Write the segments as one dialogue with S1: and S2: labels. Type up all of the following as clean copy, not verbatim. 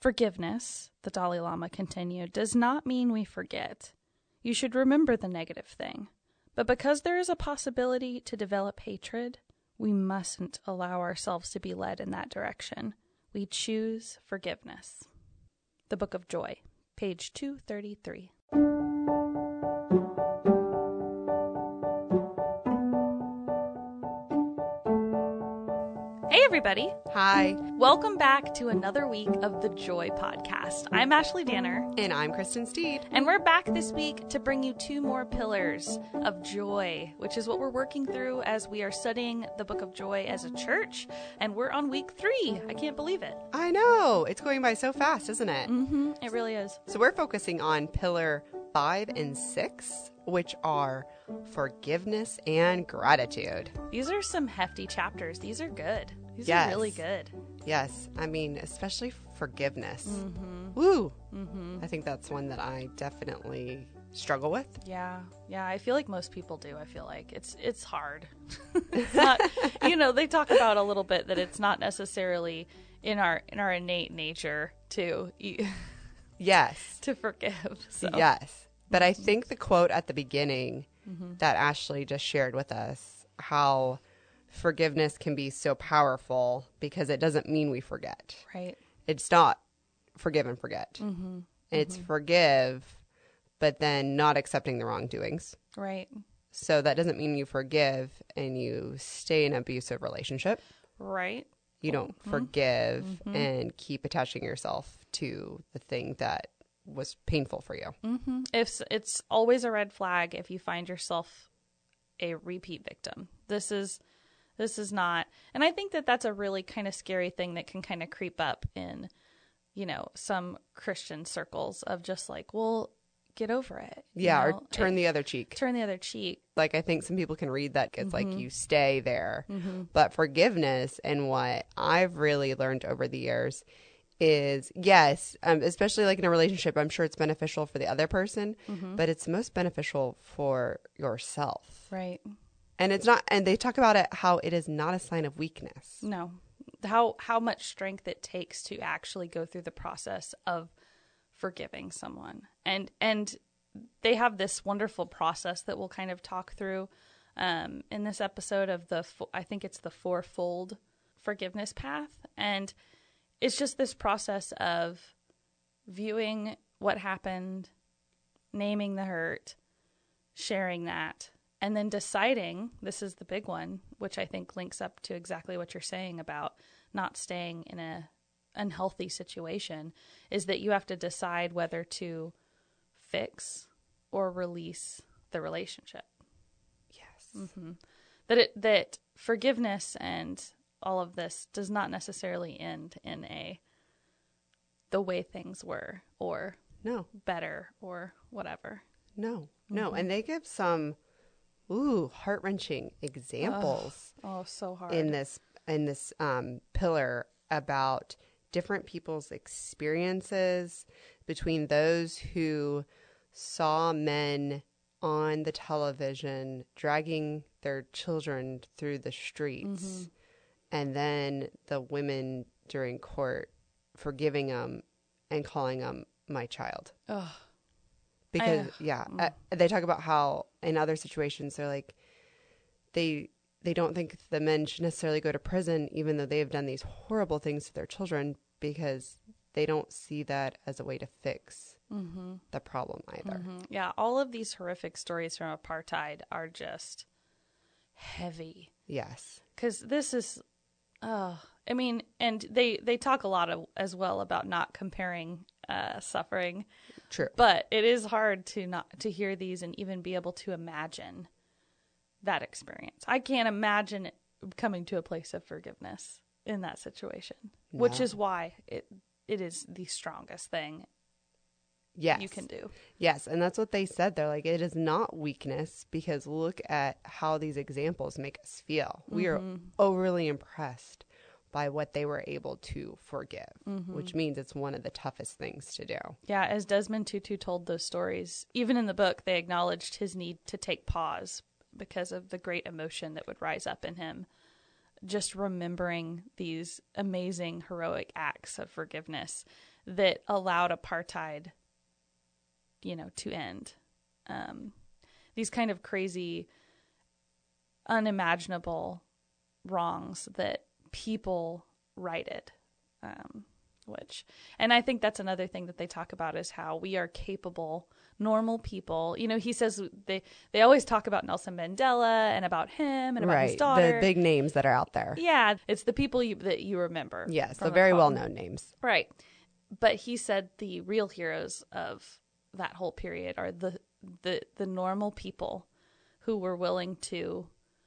S1: Forgiveness, the Dalai Lama continued, does not mean we forget. You should remember the negative thing. But because there is a possibility to develop hatred, we mustn't allow ourselves to be led in that direction. We choose forgiveness. The Book of Joy, page 233. Hey, everybody.
S2: Hi.
S1: Welcome back to another week of the Joy Podcast. I'm Ashley Danner.
S2: And I'm Kristen Steed.
S1: And we're back this week to bring you two more pillars of joy, which is what we're working through as we are studying the Book of Joy as a church. And we're on week 3. I can't believe it.
S2: I know. It's going by so fast, isn't it?
S1: Mm-hmm. It really is.
S2: So we're focusing on pillar 5 and 6, which are forgiveness and gratitude.
S1: These are some hefty chapters. These are good. These
S2: Yes.
S1: are really good.
S2: Yes. I mean, especially forgiveness.
S1: Mm-hmm.
S2: Woo.
S1: Mm-hmm.
S2: I think that's one that I definitely struggle with.
S1: Yeah. I feel like most people do. I feel like it's hard. It's not, they talk about a little bit that it's not necessarily in our innate nature to
S2: Yes.
S1: to forgive. So.
S2: Yes. But I think the quote at the beginning
S1: Mm-hmm.
S2: that Ashley just shared with us, how forgiveness can be so powerful because it doesn't mean we forget.
S1: Right.
S2: It's not forgive and forget.
S1: Mm-hmm.
S2: It's forgive, but then not accepting the wrongdoings.
S1: Right.
S2: So that doesn't mean you forgive and you stay in an abusive relationship.
S1: Right.
S2: You don't forgive and keep attaching yourself to the thing that was painful for you.
S1: Mm-hmm. It's always a red flag if you find yourself a repeat victim. This is not, and I think that that's a really kind of scary thing that can kind of creep up in, some Christian circles of just like, well, get over it.
S2: Yeah, or turn the other cheek.
S1: Turn the other cheek.
S2: Like, I think some people can read that it's like you stay there. But forgiveness, and what I've really learned over the years is, yes, especially like in a relationship, I'm sure it's beneficial for the other person, but it's most beneficial for yourself.
S1: Right.
S2: And it's not, and they talk about it, how it is not a sign of weakness.
S1: No. How much strength it takes to actually go through the process of forgiving someone. And they have this wonderful process that we'll kind of talk through in this episode of I think it's the 4-fold forgiveness path. And it's just this process of viewing what happened, naming the hurt, sharing that, and then deciding, this is the big one, which I think links up to exactly what you're saying about not staying in a unhealthy situation, is that you have to decide whether to fix or release the relationship.
S2: Yes.
S1: Mm-hmm. That forgiveness and all of this does not necessarily end in the way things were or
S2: No.
S1: better or whatever.
S2: No. And they give some heart-wrenching examples
S1: Oh, so hard.
S2: in this pillar about different people's experiences, between those who saw men on the television dragging their children through the streets, and then the women during court forgiving them and calling them my child.
S1: Ugh.
S2: Because, they talk about how in other situations, they're like, they don't think the men should necessarily go to prison, even though they have done these horrible things to their children, because they don't see that as a way to fix the problem either.
S1: Mm-hmm. Yeah, all of these horrific stories from apartheid are just heavy.
S2: Yes.
S1: Because this is, and they talk a lot as well about not comparing suffering.
S2: True.
S1: But it is hard to hear these and even be able to imagine that experience. I can't imagine coming to a place of forgiveness in that situation, which is why it is the strongest thing you can do.
S2: Yes, and that's what they said. They're like, it is not weakness, because look at how these examples make us feel. We are overly impressed by what they were able to forgive, which means it's one of the toughest things to do.
S1: Yeah, as Desmond Tutu told those stories, even in the book, they acknowledged his need to take pause because of the great emotion that would rise up in him, just remembering these amazing, heroic acts of forgiveness. that allowed apartheid, to end. These kind of crazy, unimaginable wrongs that people righted. And I think that's another thing that they talk about is how we are capable, normal people. He says they always talk about Nelson Mandela and about him and about his daughter.
S2: The big names that are out there.
S1: Yeah, it's the people that you remember.
S2: Yes, the very well-known names.
S1: Right. But he said the real heroes of that whole period are the normal people who were willing to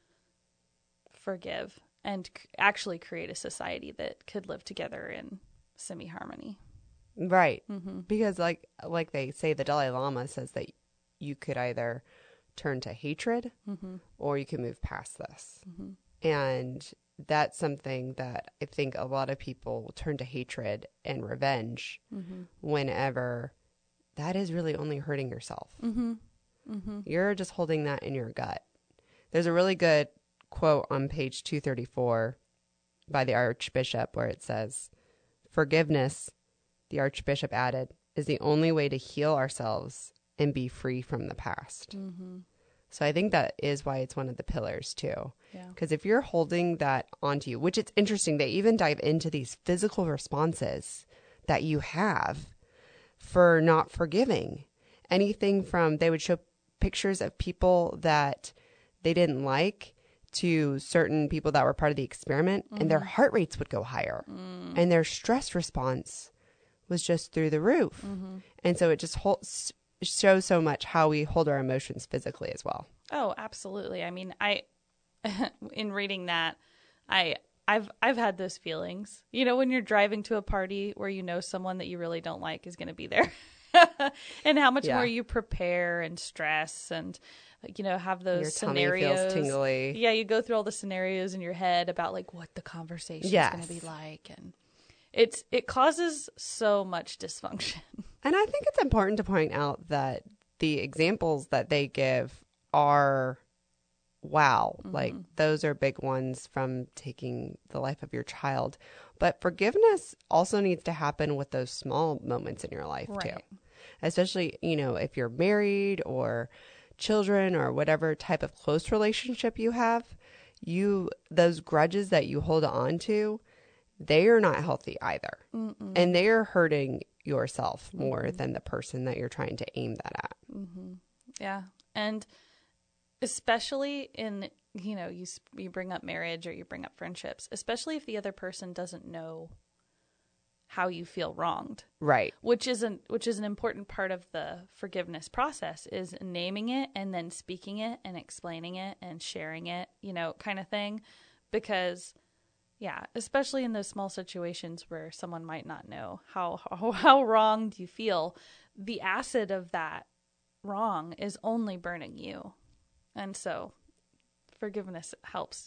S1: forgive and actually create a society that could live together in semi-harmony.
S2: Right. Mm-hmm. Because like they say, the Dalai Lama says that you could either turn to hatred mm-hmm. or you can move past this. Mm-hmm. And that's something that I think a lot of people turn to hatred and revenge mm-hmm. whenever that is really only hurting yourself. Mm-hmm. Mm-hmm. You're just holding that in your gut. There's a really good quote on page 234 by the Archbishop where it says, "Forgiveness," the Archbishop added, "is the only way to heal ourselves and be free from the past." Mm-hmm. So I think that is why it's one of the pillars too. Because if you're holding that onto you, which it's interesting, they even dive into these physical responses that you have for not forgiving. Anything from, they would show pictures of people that they didn't like to certain people that were part of the experiment, mm-hmm. and their heart rates would go higher. And their stress response was just through the roof. Mm-hmm. And so it just shows so much how we hold our emotions physically as well.
S1: Oh, absolutely. I mean, in reading that, I've had those feelings. When you're driving to a party where someone that you really don't like is going to be there, and how much more you prepare and stress and have those
S2: your
S1: scenarios.
S2: Tummy feels tingly.
S1: Yeah, you go through all the scenarios in your head about what the conversation is going to be like, and it causes so much dysfunction.
S2: And I think it's important to point out that the examples that they give are, wow, mm-hmm. Those are big ones from taking the life of your child. But forgiveness also needs to happen with those small moments in your life too. Especially, if you're married or children or whatever type of close relationship you have, those grudges that you hold on to, they are not healthy either. Mm-mm. And they are hurting yourself more mm-hmm. than the person that you're trying to aim that at.
S1: Mm-hmm. Yeah. And especially in, you bring up marriage or you bring up friendships, especially if the other person doesn't know how you feel wronged.
S2: Right.
S1: Which is an important part of the forgiveness process, is naming it and then speaking it and explaining it and sharing it, kind of thing. Because especially in those small situations where someone might not know how wronged you feel, the acid of that wrong is only burning you. And so forgiveness helps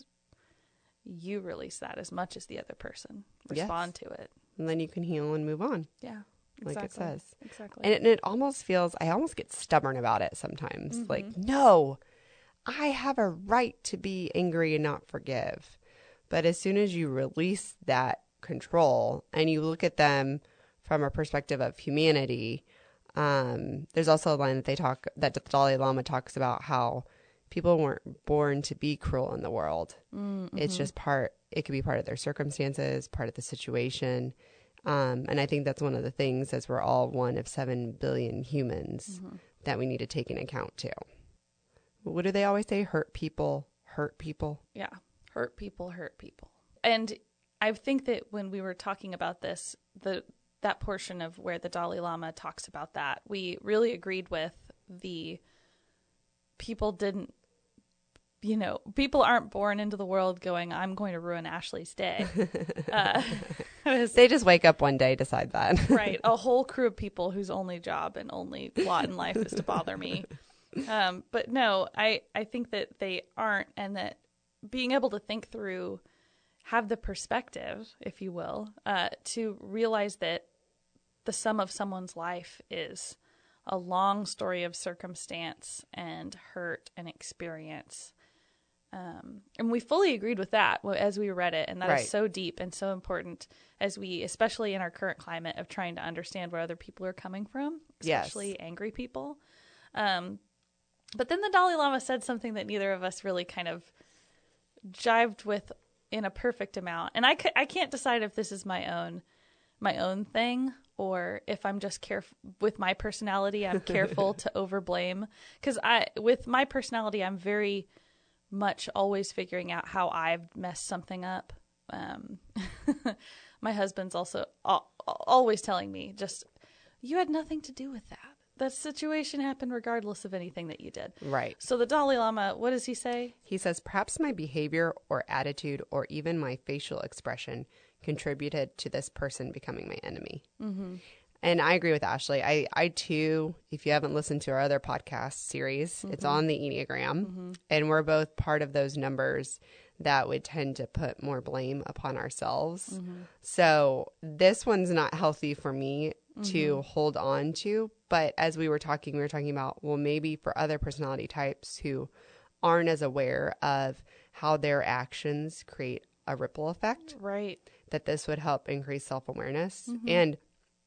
S1: you release that as much as the other person. Respond to it.
S2: And then you can heal and move on.
S1: Yeah.
S2: Exactly. Like it says.
S1: Exactly.
S2: And it almost feels, I almost get stubborn about it sometimes. Mm-hmm. No, I have a right to be angry and not forgive. But as soon as you release that control and you look at them from a perspective of humanity, there's also a line that the Dalai Lama talks about how people weren't born to be cruel in the world. Mm-hmm. It's just it could be part of their circumstances, part of the situation. And I think that's one of the things, as we're all one of 7 billion humans, mm-hmm. that we need to take into account too. What do they always say? Hurt people, hurt people.
S1: Yeah. Hurt people, hurt people. And I think that when we were talking about this, that portion of where the Dalai Lama talks about that, we really agreed with the people didn't, people aren't born into the world going, I'm going to ruin Ashley's day.
S2: They just wake up one day, decide that.
S1: Right. A whole crew of people whose only job and only lot in life is to bother me. But no, I think that they aren't, and that being able to think through, have the perspective, if you will, to realize that the sum of someone's life is a long story of circumstance and hurt and experience And we fully agreed with that as we read it. And that
S2: Right.
S1: is so deep and so important as we, especially in our current climate of trying to understand where other people are coming from, especially
S2: Yes.
S1: angry people. But then the Dalai Lama said something that neither of us really kind of jived with in a perfect amount. And I can't decide if this is my own thing or if I'm just careful with my personality. I'm careful to overblame because with my personality, I'm very much always figuring out how I've messed something up. My husband's also always telling me, just, you had nothing to do with that. That situation happened regardless of anything that you did.
S2: Right.
S1: So the Dalai Lama, what does he say?
S2: He says, perhaps my behavior or attitude or even my facial expression contributed to this person becoming my enemy. Mm-hmm. And I agree with Ashley. I too, if you haven't listened to our other podcast series, it's on the Enneagram. And we're both part of those numbers that would tend to put more blame upon ourselves. So this one's not healthy for me to hold on to. But as we were talking about, well, maybe for other personality types who aren't as aware of how their actions create a ripple effect,
S1: Right.
S2: that this would help increase self-awareness. And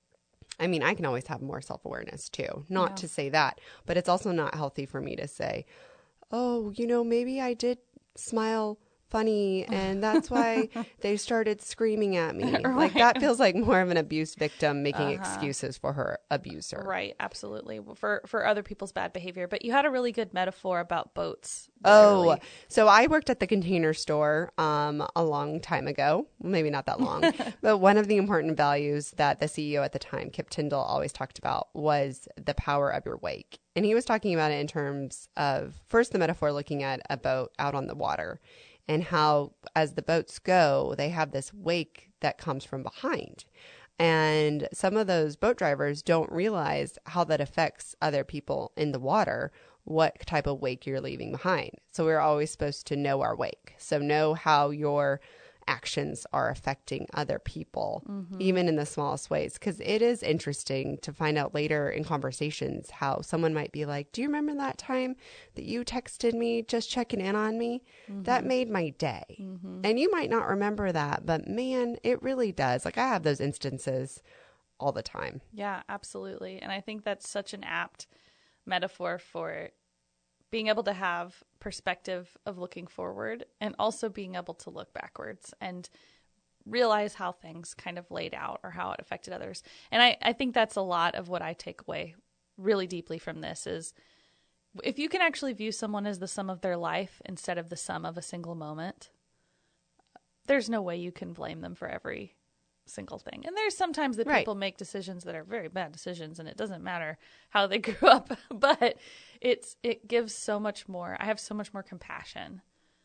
S2: I mean, I can always have more self-awareness too, not to say that, but it's also not healthy for me to say, oh, maybe I did smile funny and that's why they started screaming at me.
S1: Right.
S2: Like that feels like more of an abuse victim making excuses for her abuser.
S1: Right, absolutely. For other people's bad behavior. But you had a really good metaphor about boats.
S2: Oh,
S1: literally.
S2: so I worked at the Container Store a long time ago. Well, maybe not that long. But one of the important values that the CEO at the time, Kip Tyndall, always talked about was the power of your wake. And he was talking about it in terms of, first, the metaphor looking at a boat out on the water and how as the boats go, they have this wake that comes from behind. And some of those boat drivers don't realize how that affects other people in the water, what type of wake you're leaving behind. So we're always supposed to know our wake. So know how your actions are affecting other people, even in the smallest ways. Because it is interesting to find out later in conversations how someone might be like, do you remember that time that you texted me just checking in on me? That made my day. And you might not remember that, but man, it really does. Like I have those instances all the time.
S1: Yeah, absolutely. And I think that's such an apt metaphor for being able to have perspective of looking forward and also being able to look backwards and realize how things kind of laid out or how it affected others. And I think that's a lot of what I take away really deeply from this is if you can actually view someone as the sum of their life instead of the sum of a single moment, there's no way you can blame them for every single thing. And there's sometimes that people make decisions that are very bad decisions and it doesn't matter how they grew up, but it gives so much more. I have so much more compassion,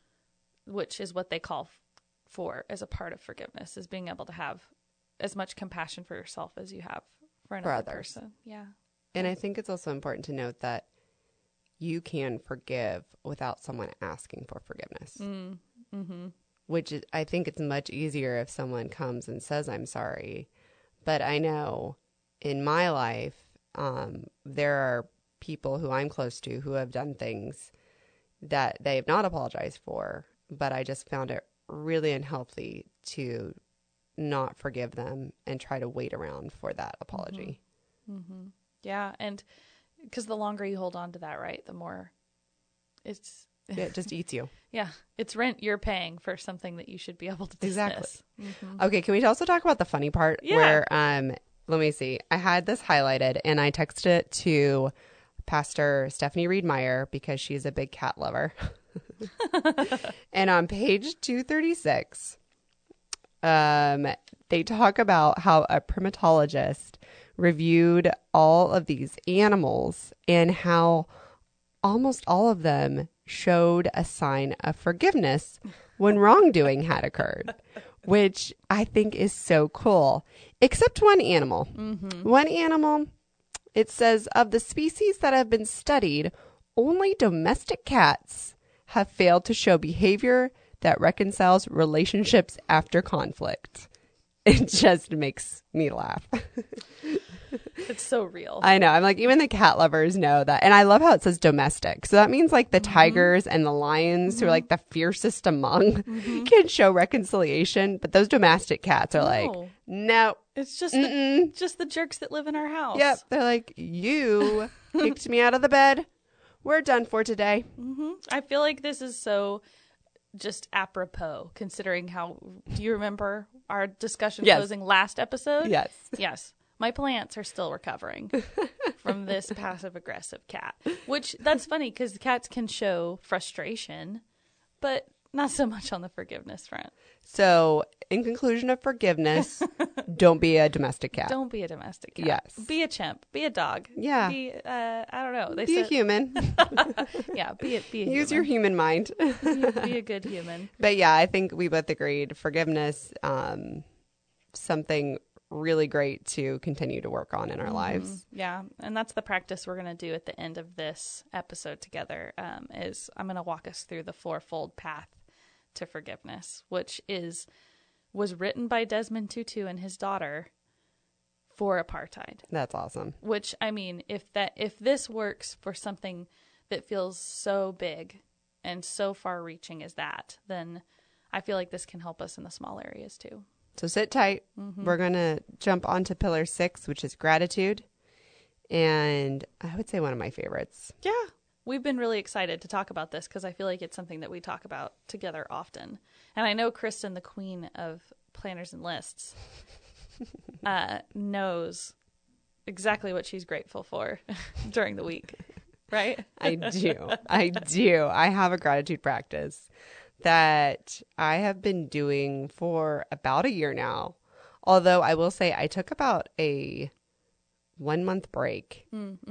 S1: which is what they call for as a part of forgiveness, is being able to have as much compassion for yourself as you have for another person. Yeah.
S2: And I think it's also important to note that you can forgive without someone asking for forgiveness. Which is, I think it's much easier if someone comes and says, I'm sorry. But I know in my life, there are people who I'm close to who have done things that they have not apologized for, but I just found it really unhealthy to not forgive them and try to wait around for that apology.
S1: Yeah. And because the longer you hold on to that, right, the more it
S2: just eats you.
S1: Yeah. It's rent you're paying for something that you should be able to dismiss.
S2: Exactly. Okay. Can we also talk about the funny part where, let me see. I had this highlighted and I texted it to Pastor Stephanie Reed Meyer because she's a big cat lover. And on page 236, they talk about how a primatologist reviewed all of these animals and how almost all of them showed a sign of forgiveness when wrongdoing had occurred, which I think is so cool, except one animal. One animal, it says, of the species that have been studied, only domestic cats have failed to show behavior that reconciles relationships after conflict. It just makes me laugh.
S1: It's so real.
S2: I know. I'm like, even the cat lovers know that. And I love how it says domestic. So that means like the tigers and the lions who are like the fiercest among can show reconciliation. But those domestic cats are like, no.
S1: It's just just the jerks that live in our house.
S2: Yep. They're like, you kicked me out of the bed. We're done for today.
S1: I feel like this is so just apropos, considering how, do you remember our discussion closing last episode?
S2: Yes.
S1: Yes. My plants are still recovering from this passive aggressive cat, which that's funny because cats can show frustration, but not so much on the forgiveness front.
S2: So in conclusion of forgiveness, don't be a domestic cat.
S1: Don't be a domestic cat.
S2: Yes.
S1: Be a chimp. Be a dog.
S2: Yeah.
S1: Be, I don't know.
S2: Be a human.
S1: Yeah. Be a
S2: Use your human mind.
S1: Be a good human.
S2: But yeah, I think we both agreed forgiveness, something really great to continue to work on in our lives.
S1: Yeah. And that's the practice we're going to do at the end of this episode together, is I'm going to walk us through the fourfold path to forgiveness, which was written by Desmond Tutu and his daughter for apartheid.
S2: That's awesome.
S1: Which, I mean, if this works for something that feels so big and so far reaching as that, then I feel like this can help us in the small areas too.
S2: So sit tight. We're going to jump onto pillar 6, which is gratitude. And I would say one of my favorites.
S1: Yeah. We've been really excited to talk about this because I feel like it's something that we talk about together often. And I know Kristen, the queen of planners and lists, knows exactly what she's grateful for during the week, right?
S2: I do. I have a gratitude practice that I have been doing for about a year now. Although I will say I took about a 1 month break.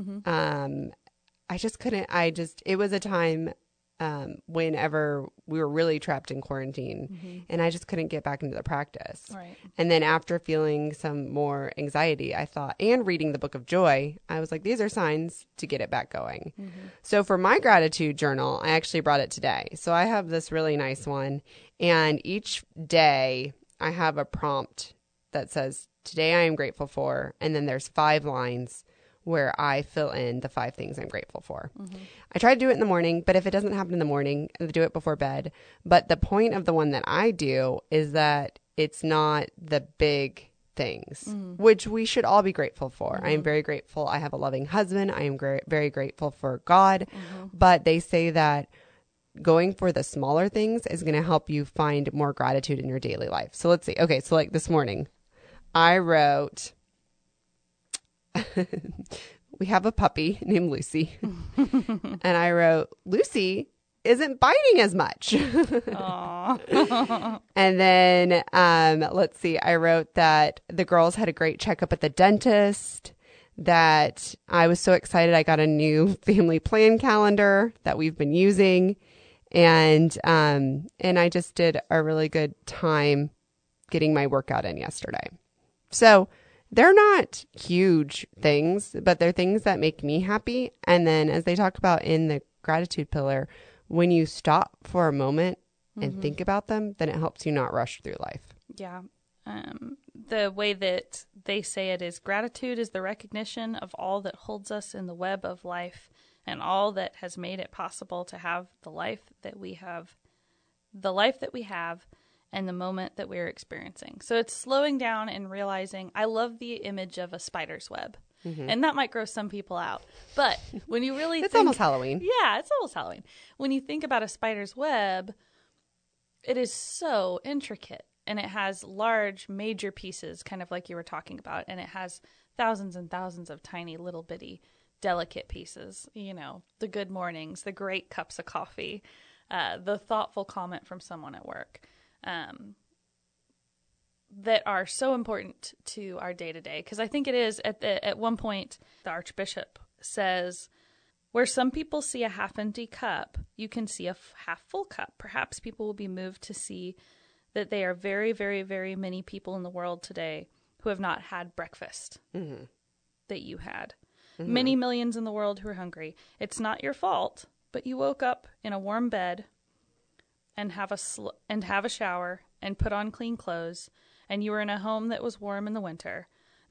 S2: I just couldn't, it was a time whenever we were really trapped in quarantine and I just couldn't get back into the practice.
S1: Right.
S2: And then after feeling some more anxiety, I thought, and reading the Book of Joy, I was like, these are signs to get it back going. So for my gratitude journal, I actually brought it today. So I have this really nice one. And each day I have a prompt that says, today I am grateful for. And then there's 5 lines where I fill in the 5 things I'm grateful for. I try to do it in the morning, but if it doesn't happen in the morning, I do it before bed. But the point of the one that I do is that it's not the big things, which we should all be grateful for. I am very grateful. I have a loving husband. I am very grateful for God. But they say that going for the smaller things is going to help you find more gratitude in your daily life. So let's see. Okay, so like this morning, I wrote... we have a puppy named Lucy. And I wrote, Lucy isn't biting as much. And then, let's see, I wrote that the girls had a great checkup at the dentist, that I was so excited I got a new family plan calendar that we've been using. And I just did a really good time getting my workout in yesterday. So they're not huge things, but they're things that make me happy. And then as they talk about in the gratitude pillar, when you stop for a moment and think about them, then it helps you not rush through life.
S1: Yeah. The way that they say it is, gratitude is the recognition of all that holds us in the web of life and all that has made it possible to have the life that we have, and the moment that we're experiencing. So it's slowing down and realizing. I love the image of a spider's web. And that might gross some people out. But when you really
S2: It's almost Halloween.
S1: Yeah, it's almost Halloween. When you think about a spider's web, it is so intricate. And it has large, major pieces, kind of like you were talking about. And it has thousands and thousands of tiny, little bitty, delicate pieces. You know, the good mornings, the great cups of coffee, the thoughtful comment from someone at work. That are so important to our day-to-day. Because I think it is, at one point, the Archbishop says, where some people see a half-empty cup, you can see a half-full cup. Perhaps people will be moved to see that they are very, very, very many people in the world today who have not had breakfast that you had. Many millions in the world who are hungry. It's not your fault, but you woke up in a warm bed and have a shower and put on clean clothes, and you were in a home that was warm in the winter.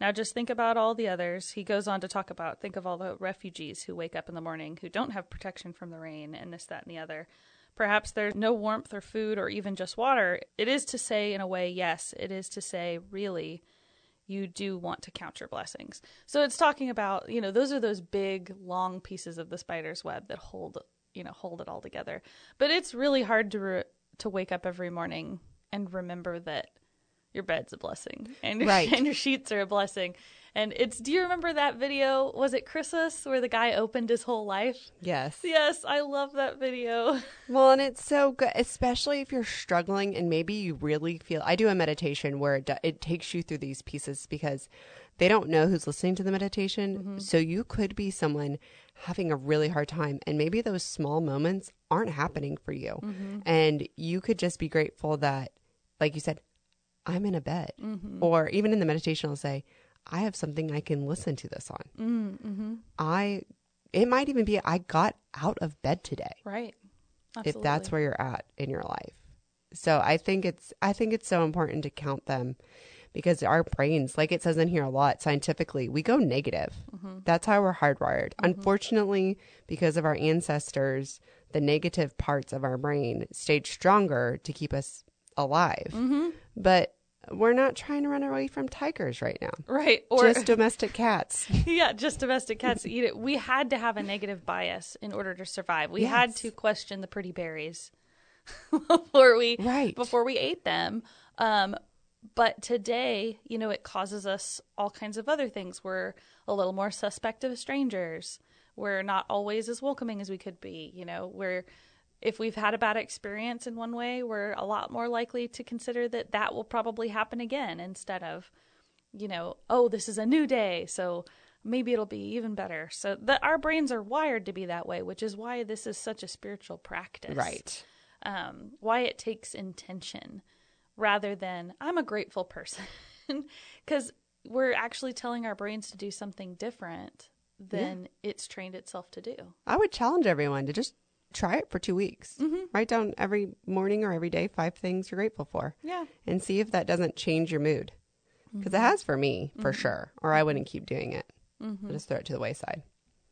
S1: Now just think about all the others. He goes on to talk about, think of all the refugees who wake up in the morning who don't have protection from the rain and this, that, and the other. Perhaps there's no warmth or food or even just water. It is to say, in a way, yes, it is to say, really, you do want to count your blessings. So it's talking about, those are those big, long pieces of the spider's web that hold it all together. But it's really hard to wake up every morning and remember that your bed's a blessing and your sheets are a blessing. And do you remember that video? Was it Christmas where the guy opened his whole life?
S2: Yes.
S1: Yes, I love that video.
S2: Well, and it's so good, especially if you're struggling and maybe you really feel, I do a meditation where it takes you through these pieces because they don't know who's listening to the meditation. Mm-hmm. So you could be someone having a really hard time and maybe those small moments aren't happening for you. Mm-hmm. And you could just be grateful that, like you said, I'm in a bed. Mm-hmm. Or even in the meditation, I'll say, I have something I can listen to this on. Mm-hmm. It might even be, I got out of bed today.
S1: Right. Absolutely.
S2: If that's where you're at in your life. So I think it's so important to count them because our brains, like it says in here a lot scientifically, we go negative. Mm-hmm. That's how we're hardwired. Mm-hmm. Unfortunately, because of our ancestors, the negative parts of our brain stayed stronger to keep us alive. Mm-hmm. But we're not trying to run away from tigers right now.
S1: Right. Or
S2: just domestic cats.
S1: Yeah, just domestic cats eat it. We had to have a negative bias in order to survive. We had to question the pretty berries before we ate them. But today, it causes us all kinds of other things. We're a little more suspect of strangers. We're not always as welcoming as we could be. If we've had a bad experience in one way, we're a lot more likely to consider that will probably happen again instead of, oh, this is a new day, so maybe it'll be even better. So our brains are wired to be that way, which is why this is such a spiritual practice.
S2: Right.
S1: Why it takes intention rather than I'm a grateful person. Because we're actually telling our brains to do something different than it's trained itself to do. I
S2: would challenge everyone to just try it for 2 weeks. Mm-hmm. Write down every morning or every day 5 things you're grateful for.
S1: Yeah.
S2: And see if that doesn't change your mood. Because it has for me, for sure. Or I wouldn't keep doing it. Mm-hmm. I'll just throw it to the wayside.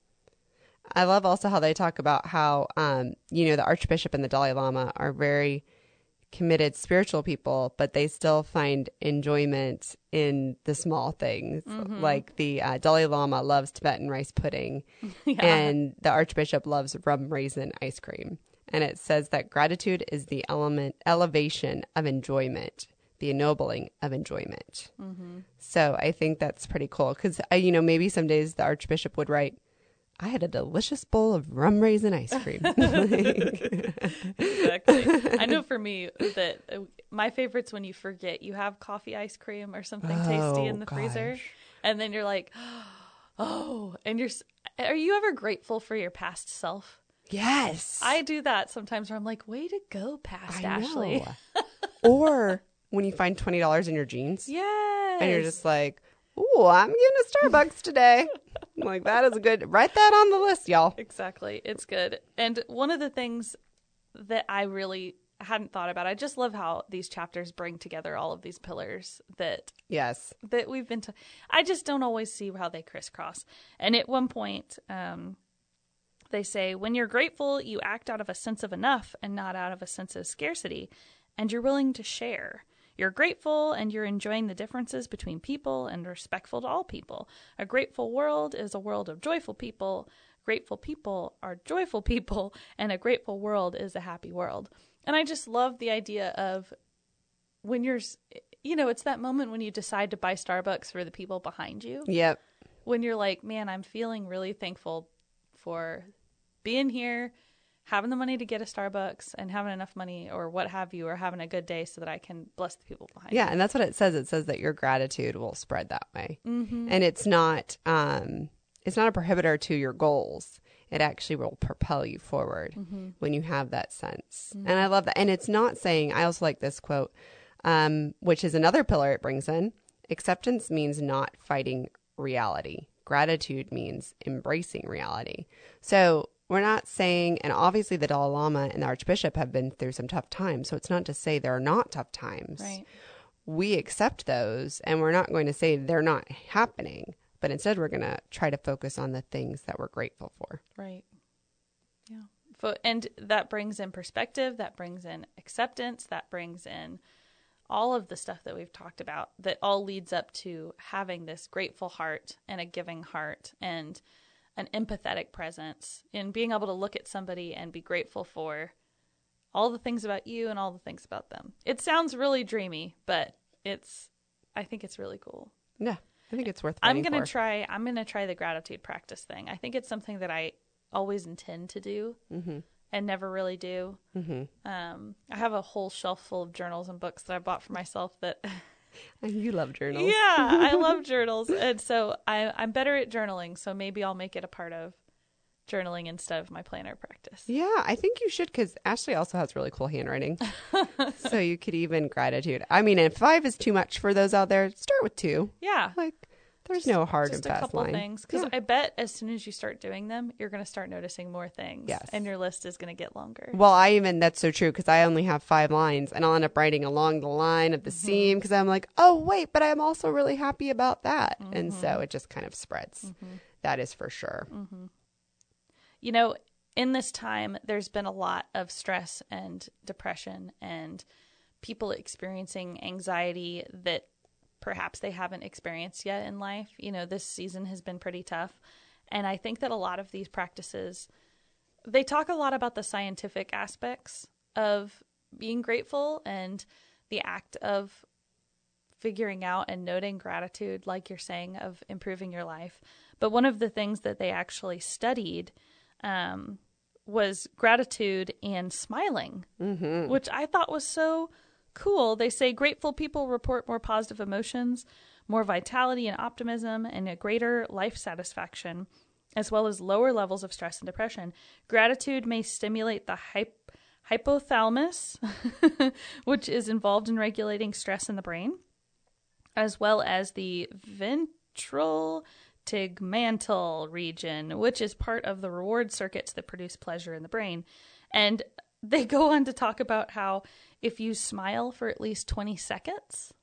S2: I love also how they talk about how, the Archbishop and the Dalai Lama are very committed spiritual people, but they still find enjoyment in the small things. Mm-hmm. Like the Dalai Lama loves Tibetan rice pudding and the Archbishop loves rum raisin ice cream. And it says that gratitude is the elevation of enjoyment, the ennobling of enjoyment. Mm-hmm. So I think that's pretty cool because, maybe some days the Archbishop would write, I had a delicious bowl of rum raisin ice cream.
S1: Exactly. I know for me that my favorite's when you forget you have coffee ice cream or something tasty in the freezer. And then you're like, oh, and are you ever grateful for your past self?
S2: Yes.
S1: I do that sometimes where I'm like, way to go, past Ashley.
S2: Or when you find $20 in your jeans.
S1: Yes.
S2: And you're just like, ooh, I'm getting a Starbucks today. I'm like, that is write that on the list, y'all.
S1: Exactly. It's good. And one of the things that I really hadn't thought about, I just love how these chapters bring together all of these pillars that we've been I just don't always see how they crisscross. And at one point, they say, when you're grateful, you act out of a sense of enough and not out of a sense of scarcity, and you're willing to share. You're grateful and you're enjoying the differences between people and respectful to all people. A grateful world is a world of joyful people. Grateful people are joyful people, and a grateful world is a happy world. And I just love the idea of when you're, it's that moment when you decide to buy Starbucks for the people behind you.
S2: Yep.
S1: When you're like, man, I'm feeling really thankful for being here, having the money to get a Starbucks and having enough money or what have you, or having a good day so that I can bless the people behind me.
S2: Yeah, and that's what it says. It says that your gratitude will spread that way. Mm-hmm. And it's not a prohibitor to your goals. It actually will propel you forward when you have that sense. Mm-hmm. And I love that. And it's not saying, I also like this quote, which is another pillar it brings in. Acceptance means not fighting reality. Gratitude means embracing reality. So we're not saying, and obviously the Dalai Lama and the Archbishop have been through some tough times, so it's not to say there are not tough times.
S1: Right.
S2: we accept those, and we're not going to say they're not happening, but instead we're going to try to focus on the things that we're grateful for.
S1: Right. Yeah. And that brings in perspective, that brings in acceptance, that brings in all of the stuff that we've talked about, that all leads up to having this grateful heart and a giving heart and an empathetic presence, in being able to look at somebody and be grateful for all the things about you and all the things about them. It sounds really dreamy, but I think it's really cool.
S2: Yeah, I think it's worth
S1: I'm
S2: fighting for.
S1: I'm gonna try the gratitude practice thing. I think it's something that I always intend to do and never really do. I have a whole shelf full of journals and books that I bought for myself that
S2: And you love journals.
S1: Yeah, I love journals. And so I'm better at journaling, so maybe I'll make it a part of journaling instead of my planner practice.
S2: Yeah, I think you should, because Ashley also has really cool handwriting. So you could even gratitude. I mean, if 5 is too much for those out there, start with 2.
S1: Yeah.
S2: Like, there's no hard
S1: Just
S2: and
S1: a
S2: fast
S1: couple
S2: line.
S1: things. Because I bet as soon as you start doing them, you're going to start noticing more things.
S2: Yes.
S1: And your list is going to get longer.
S2: Well, that's so true, because I only have 5 lines, and I'll end up writing along the line of the seam, because I'm like, oh, wait, but I'm also really happy about that. And so it just kind of spreads. That is for sure.
S1: You know, in this time, there's been a lot of stress and depression and people experiencing anxiety that perhaps they haven't experienced yet in life. You know, this season has been pretty tough. And I think that a lot of these practices, they talk a lot about the scientific aspects of being grateful and the act of figuring out and noting gratitude, like you're saying, of improving your life. But one of the things that they actually studied was gratitude and smiling, which I thought was so cool. They say grateful people report more positive emotions, more vitality and optimism, and a greater life satisfaction, as well as lower levels of stress and depression. Gratitude may stimulate the hypothalamus, which is involved in regulating stress in the brain, as well as the ventral tegmental region, which is part of the reward circuits that produce pleasure in the brain. And they go on to talk about how if you smile for at least 20 seconds,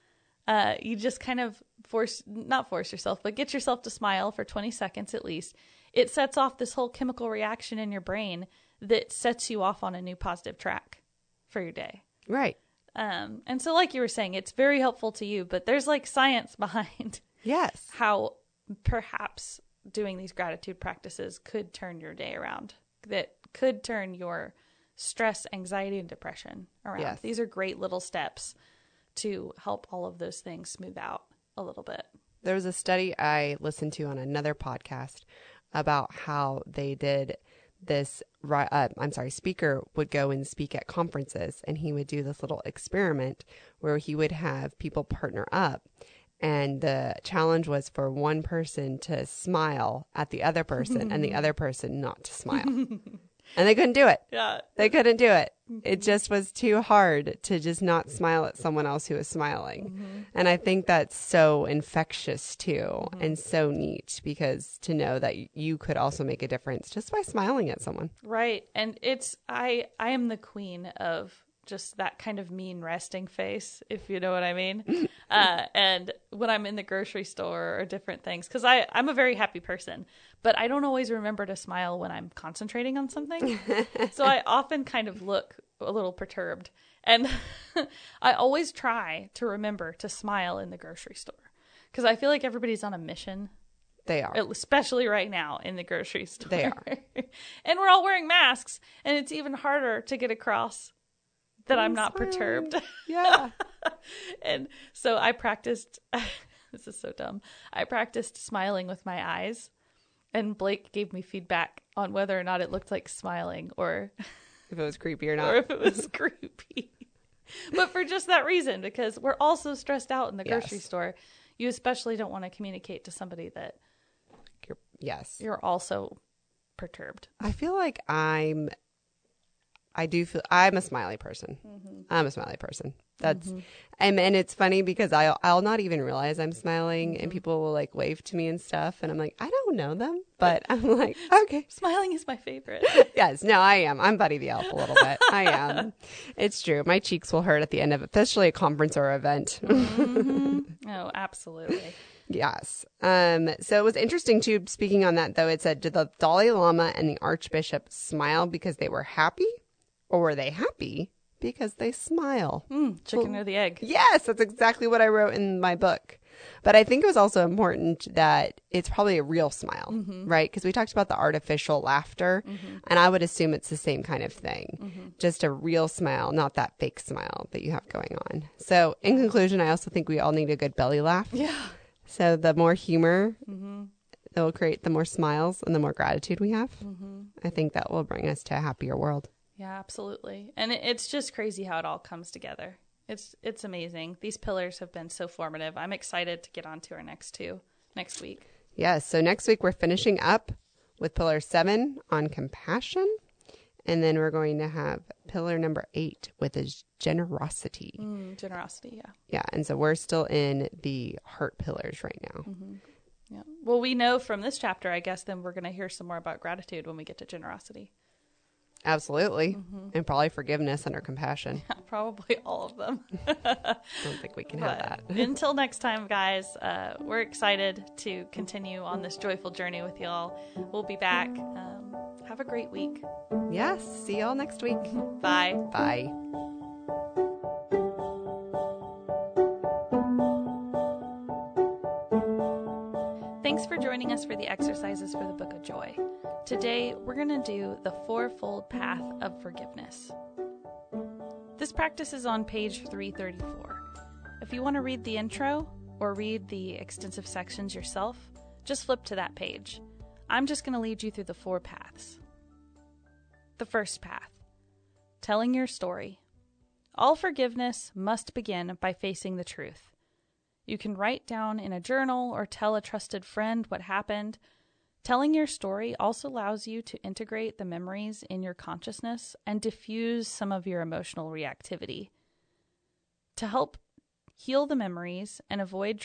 S1: you just kind of not force yourself, but get yourself to smile for 20 seconds at least. It sets off this whole chemical reaction in your brain that sets you off on a new positive track for your day.
S2: Right.
S1: And so like you were saying, it's very helpful to you, but there's like science behind
S2: Yes.
S1: how perhaps doing these gratitude practices could turn your day around, that could turn your stress, anxiety, and depression around.
S2: Yes.
S1: These are great little steps to help all of those things smooth out a little bit.
S2: There was a study I listened to on another podcast about how they did this. Speaker would go and speak at conferences, and he would do this little experiment where he would have people partner up. And the challenge was for one person to smile at the other person and the other person not to smile. And they couldn't do it.
S1: Yeah.
S2: They couldn't do it. It just was too hard to just not smile at someone else who was smiling. And I think that's so infectious too, and so neat, because to know that you could also make a difference just by smiling at someone.
S1: Right. And I am the queen of just that kind of mean resting face, if you know what I mean. And when I'm in the grocery store or different things, because I'm a very happy person, but I don't always remember to smile when I'm concentrating on something. So I often kind of look a little perturbed. And I always try to remember to smile in the grocery store, because I feel like everybody's on a mission.
S2: They are.
S1: Especially right now in the grocery store.
S2: They are.
S1: And we're all wearing masks, and it's even harder to get across that I'm not perturbed.
S2: Yeah.
S1: And so I practiced, this is so dumb. I practiced smiling with my eyes, and Blake gave me feedback on whether or not it looked like smiling or
S2: If it was creepy or not.
S1: or if it was creepy. But for just that reason, because we're all so stressed out in the grocery store, you especially don't want to communicate to somebody that you're also perturbed.
S2: I feel like I'm a smiley person. I'm a smiley person. That's, and it's funny because I'll not even realize I'm smiling and people will like wave to me and stuff. And I'm like, I don't know them, but I'm like, okay.
S1: Smiling is my favorite.
S2: Yes, no, I am. I'm Buddy the Elf a little bit. I am. It's true. My cheeks will hurt at the end of it, especially a conference or event.
S1: Oh, absolutely.
S2: Yes. So it was interesting too, speaking on that though, it said, did the Dalai Lama and the Archbishop smile because they were happy, or were they happy because they smile?
S1: Chicken or the egg.
S2: Yes, that's exactly what I wrote in my book. But I think it was also important that it's probably a real smile, right? Because we talked about the artificial laughter, and I would assume it's the same kind of thing. Just a real smile, not that fake smile that you have going on. So in conclusion, I also think we all need a good belly laugh.
S1: Yeah.
S2: So the more humor that will create, the more smiles and the more gratitude we have. I think that will bring us to a happier world.
S1: Yeah, absolutely. And it's just crazy how it all comes together. It's amazing. These pillars have been so formative. I'm excited to get on to our next two next week.
S2: Yes. So next week we're finishing up with pillar 7 on compassion. And then we're going to have pillar number 8, with is generosity.
S1: Generosity, yeah.
S2: Yeah. And so we're still in the heart pillars right now.
S1: Yeah. Well, we know from this chapter, I guess, then we're going to hear some more about gratitude when we get to generosity.
S2: Absolutely. And probably forgiveness under compassion.
S1: Yeah, probably all of them.
S2: I don't think we can have that.
S1: Until next time, guys, we're excited to continue on this joyful journey with y'all. We'll be back. Have a great week.
S2: Yes. See y'all next week.
S1: Bye.
S2: Bye.
S1: Thanks for joining us for the exercises for the Book of Joy. Today, we're going to do the fourfold path of forgiveness. This practice is on page 334. If you want to read the intro or read the extensive sections yourself, just flip to that page. I'm just going to lead you through the 4 paths. The first path, telling your story. All forgiveness must begin by facing the truth. You can write down in a journal or tell a trusted friend what happened. Telling your story also allows you to integrate the memories in your consciousness and diffuse some of your emotional reactivity. To help heal the memories and avoid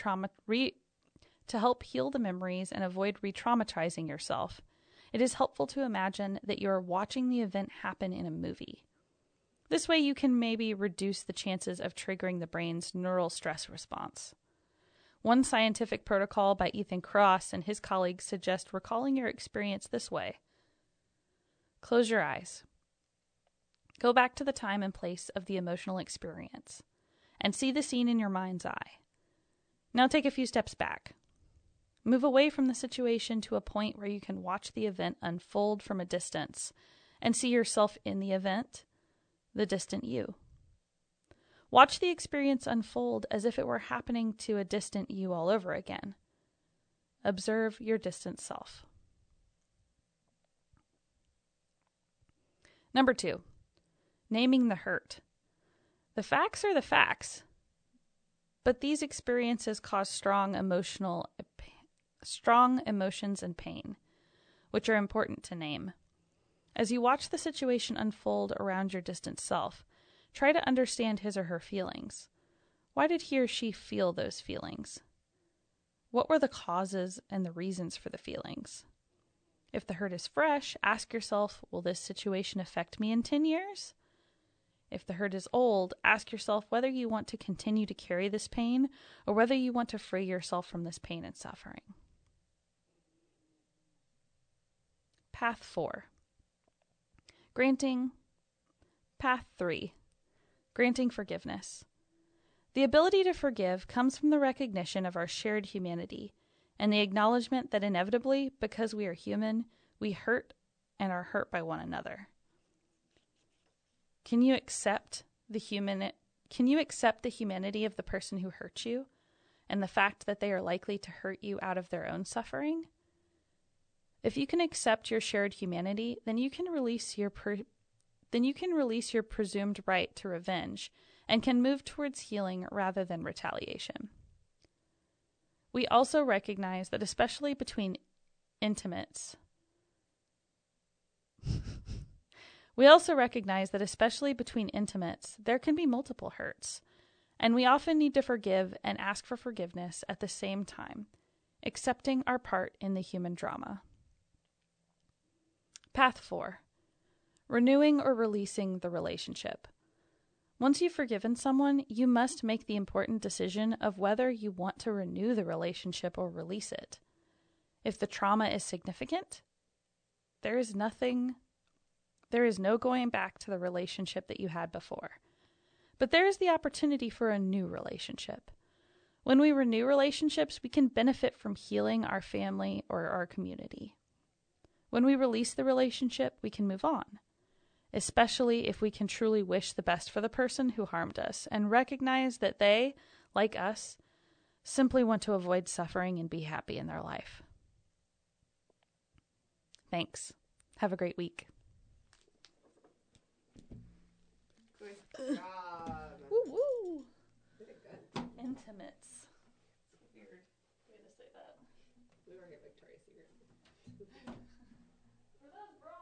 S1: re-traumatizing yourself, it is helpful to imagine that you are watching the event happen in a movie. This way you can maybe reduce the chances of triggering the brain's neural stress response. One scientific protocol by Ethan Kross and his colleagues suggests recalling your experience this way. Close your eyes. Go back to the time and place of the emotional experience and see the scene in your mind's eye. Now take a few steps back. Move away from the situation to a point where you can watch the event unfold from a distance and see yourself in the event, the distant you. Watch the experience unfold as if it were happening to a distant you all over again. Observe your distant self. Number 2, naming the hurt. The facts are the facts, but these experiences cause strong emotions and pain, which are important to name. As you watch the situation unfold around your distant self, try to understand his or her feelings. Why did he or she feel those feelings? What were the causes and the reasons for the feelings? If the hurt is fresh, ask yourself, will this situation affect me in 10 years? If the hurt is old, ask yourself whether you want to continue to carry this pain or whether you want to free yourself from this pain and suffering. Path 4. Path 3. Granting forgiveness. The ability to forgive comes from the recognition of our shared humanity and the acknowledgement that inevitably, because we are human, we hurt and are hurt by one another. Can you accept the humanity of the person who hurt you and the fact that they are likely to hurt you out of their own suffering? If you can accept your shared humanity, then you can release your presumed right to revenge and can move towards healing rather than retaliation. We also recognize that especially between intimates, there can be multiple hurts, And we often need to forgive and ask for forgiveness at the same time, accepting our part in the human drama. Path 4. Renewing or releasing the relationship. Once you've forgiven someone, you must make the important decision of whether you want to renew the relationship or release it. If the trauma is significant, there is no going back to the relationship that you had before. But there is the opportunity for a new relationship. When we renew relationships, we can benefit from healing our family or our community. When we release the relationship, we can move on, especially if we can truly wish the best for the person who harmed us and recognize that they, like us, simply want to avoid suffering and be happy in their life. Thanks. Have a great week.
S2: Good job.
S1: Woo woo.
S2: Pretty good.
S1: Intimates. Weird way to say that.
S2: We were at Victoria's Secret.
S1: For those bras.